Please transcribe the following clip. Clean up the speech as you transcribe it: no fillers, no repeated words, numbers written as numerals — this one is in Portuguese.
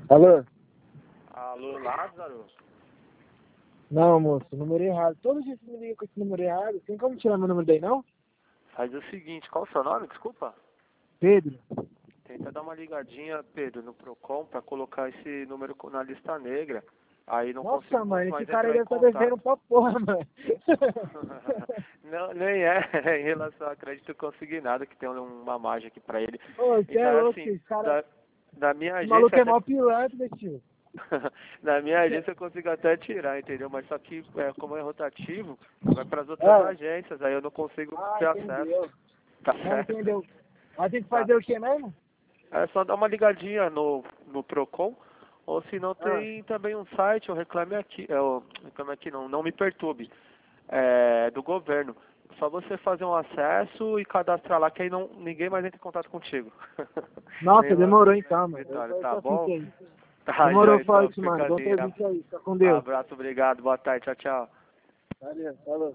Alô? Alô, Lázaro? Não, moço, número errado. Todo dia você me liga com esse número errado. Tem como tirar meu número daí, não? Faz o seguinte, qual o seu nome? Desculpa. Pedro? Tenta dar uma ligadinha, Pedro, no Procon pra colocar esse número na lista negra. Aí não Nossa, consigo mano, esse mais cara entrar aí em deve estar devendo contato. pra porra, mano. Não, nem é. Em relação a crédito consignado, que tem uma margem aqui pra ele. Ô, você é Então, louco, assim, esse cara... da minha Esse agência maluco é até mó pilantra, tio. na minha agência eu consigo até tirar, entendeu? Mas só que, como é rotativo, vai para as outras Ah, agências, aí eu não consigo ter acesso. entendeu. Tá Ah, certo? entendeu. A gente Tá. fazer o que mesmo? É só dar uma ligadinha no Procon, ou se não Ah, tem também um site, o Reclame Aqui, Reclame Aqui não me perturbe, do governo. Só você fazer um acesso e cadastrar lá, que aí ninguém mais entra em contato contigo. Nem nossa, lá demorou no então, mano. escritório, Eu tá só fiquei bom? aí. Tá, Demorou já então, forte, mano. fica Bom assim. serviço aí. Fica com Deus. Abraço, obrigado, boa tarde, tchau, tchau. Valeu, falou.